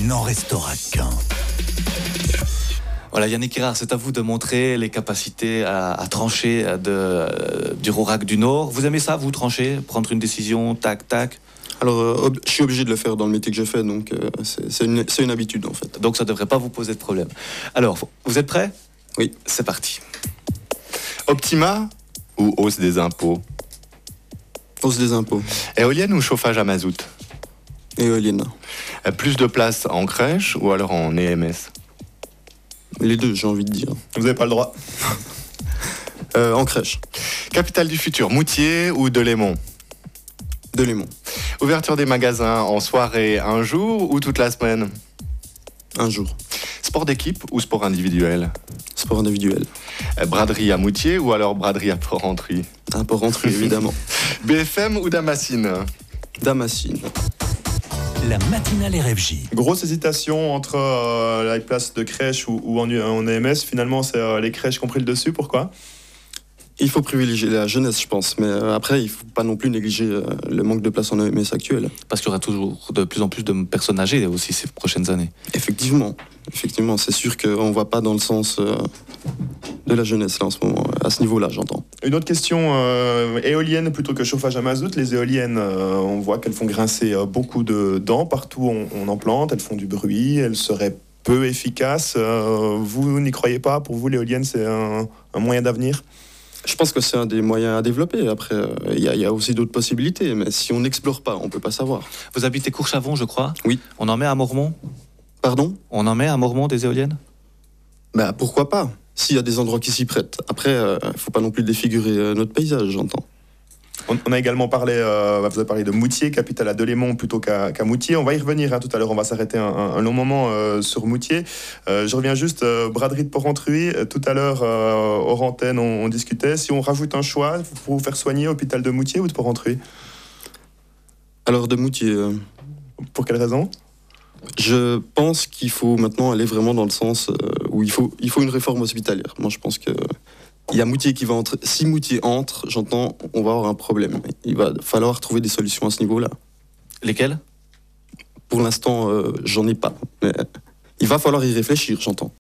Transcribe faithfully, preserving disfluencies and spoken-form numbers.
n'en restera qu'un. Voilà, Yannick Girard, c'est à vous de montrer les capacités à, à trancher de, euh, du Rourac du Nord. Vous aimez ça, vous, trancher, prendre une décision, tac, tac? Alors, euh, ob- je suis obligé de le faire dans le métier que je fais, donc euh, c'est, c'est, une, c'est une habitude en fait. Donc ça ne devrait pas vous poser de problème. Alors, vous êtes prêts? Oui. C'est parti. Optima ou hausse des impôts? Hausse des impôts, Éolienne ou chauffage à mazout? éolienne. Euh, Plus de place en crèche ou alors en E M S? Les deux, j'ai envie de dire. Vous n'avez pas le droit. Euh, en crèche, Capitale du futur, Moutier ou Delémont? Delémont, Ouverture des magasins en soirée un jour ou toute la semaine? un jour. Sport d'équipe ou sport individuel? Sport individuel, Euh, Braderie à Moutier ou alors braderie à Porrentruy? un peu rentré évidemment. B F M ou Damascine? Damascine. La matinale R F J. Grosse hésitation entre euh, la place de crèche ou, ou en, en E M S. Finalement, c'est euh, les crèches qui ont pris le dessus. Pourquoi? Il faut privilégier la jeunesse, je pense, mais euh, après, il ne faut pas non plus négliger euh, le manque de place en E M S actuel. Parce qu'il y aura toujours de plus en plus de personnes âgées aussi ces prochaines années. Effectivement, effectivement, c'est sûr qu'on ne va pas dans le sens euh, de la jeunesse là en ce moment, à ce niveau-là, j'entends. Une autre question, euh, éolienne plutôt que chauffage à mazout. Les éoliennes, euh, on voit qu'elles font grincer euh, beaucoup de dents. Partout on, on en plante, elles font du bruit, elles seraient peu efficaces. Euh, vous n'y croyez pas? Pour vous, l'éolienne, c'est un, un moyen d'avenir? Je pense que c'est un des moyens à développer. Après, il euh, y, y a aussi d'autres possibilités, mais si on n'explore pas, on ne peut pas savoir. Vous habitez Courchavon, je crois? Oui. On en met à Mormont? Pardon? On en met à Mormont des éoliennes? Bah pourquoi pas? S'il y a des endroits qui s'y prêtent. Après, il euh, ne faut pas non plus défigurer euh, notre paysage, j'entends. On, on a également parlé, euh, vous avez parlé de Moutier, capitale à Delémont plutôt qu'à, qu'à Moutier. On va y revenir hein, tout à l'heure, on va s'arrêter un, un, un long moment euh, sur Moutier. Euh, je reviens juste, euh, braderie de Porrentruy. Euh, tout à l'heure, euh, hors antenne, on, on discutait. Si on rajoute un choix pour vous faire soigner, hôpital de Moutier ou de Porrentruy? Alors de Moutier, euh, Pour quelle raison? je pense qu'il faut maintenant aller vraiment dans le sens euh, où il faut, il faut une réforme hospitalière. Moi, je pense que il y a Moutier qui va entrer. Si Moutier entre, j'entends, on va avoir un problème. Il va falloir trouver des solutions à ce niveau-là. Lesquelles? Pour l'instant, euh, j'en ai pas. Mais il va falloir y réfléchir, j'entends.